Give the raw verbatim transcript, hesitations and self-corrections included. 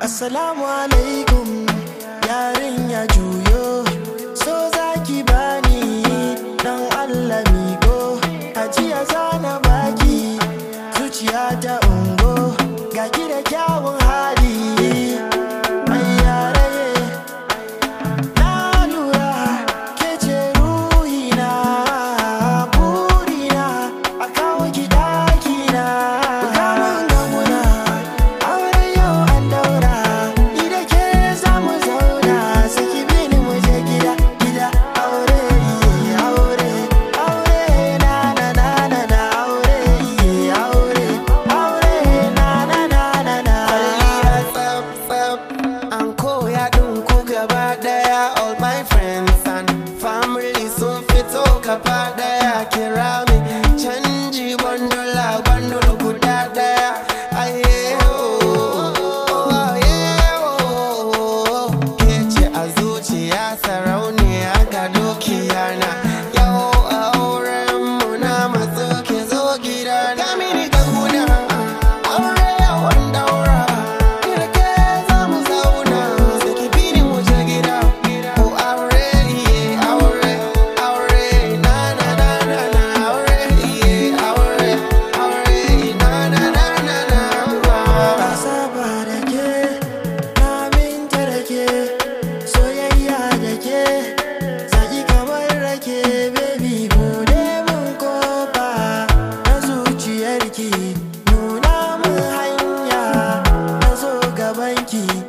Assalamu alaikum, yarinya juyo, so zaki bani dan Allah miko, ajiya zana baki, zuciya ta ungo, ga ki da kyawun hali. Mai yaraye, na lura ke ce ruhina, burina, a kawo ki dakina. Kamun gamuna, aure yau an daura, ni da ke zamu zauna, saki bini mu je gida, gida. Aure, aure, aure, na na na na na, aure, aure, aure, na na na na na. Kwalliya tsaf tsaf, an koya ɗinku gaba ɗaya. All my friends and family sun fito gaba ɗaya. Kira mi canji bandola bandolo guda ɗaya. Aye oh, aye oh, ke ce a zuciya sarauniya ga dukiya na. Yau auren mu na matso ke zo gidana. Ga mini ganguna, aure yau an daura, ni da ke zamu zauna, saki bini mu je gida. Oh aure, yeah, aure, aure, na na na na na, aure, yeah, aure, aure, na na na na na. Na saba da ke, na minta da ke, soyayya da ke, zaki kamar rake, baby bude mun kofa na zuciyarki, nuna mun hanya, na zo gabanki.